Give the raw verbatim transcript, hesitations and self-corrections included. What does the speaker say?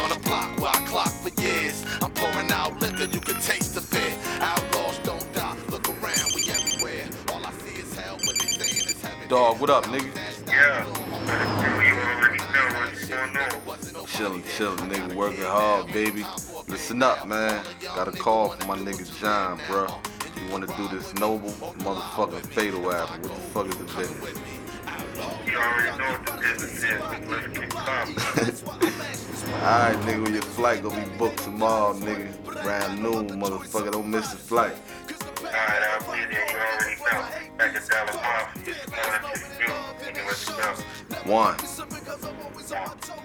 on the block where I clock for years. I'm pouring out liquor, you can taste the fear. Outlaws don't die, look around, we everywhere. All I see is hell, what they saying is heaven. Dog, what up, nigga? Yeah, you already know what's going on. Chillin', chillin', nigga, working hard, baby. Listen up, man. Got a call from my nigga John, bro. You wanna do this noble motherfucking fatal album. What the fuck is the business? You already know what the business is. Let's get poppin'. Alright, nigga, your flight gonna be booked tomorrow, nigga. Around noon, motherfucker. Don't miss the flight. Alright, I'll be there. You already know. Back at Dallas Mafia. Going to the view. Nigga, let's go. One.